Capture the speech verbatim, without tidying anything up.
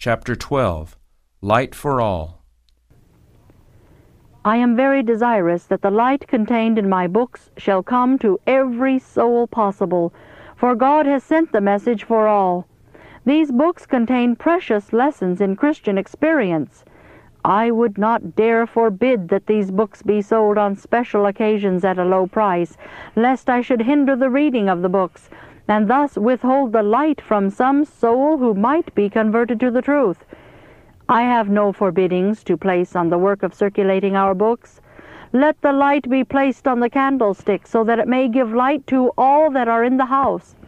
Chapter twelve. Light for All. I am very desirous that the light contained in my books shall come to every soul possible, for God has sent the message for all. These books contain precious lessons in Christian experience. I would not dare forbid that these books be sold on special occasions at a low price, lest I should hinder the reading of the books, and thus withhold the light from some soul who might be converted to the truth. I have no forbiddings to place on the work of circulating our books. Let the light be placed on the candlestick, so that it may give light to all that are in the house.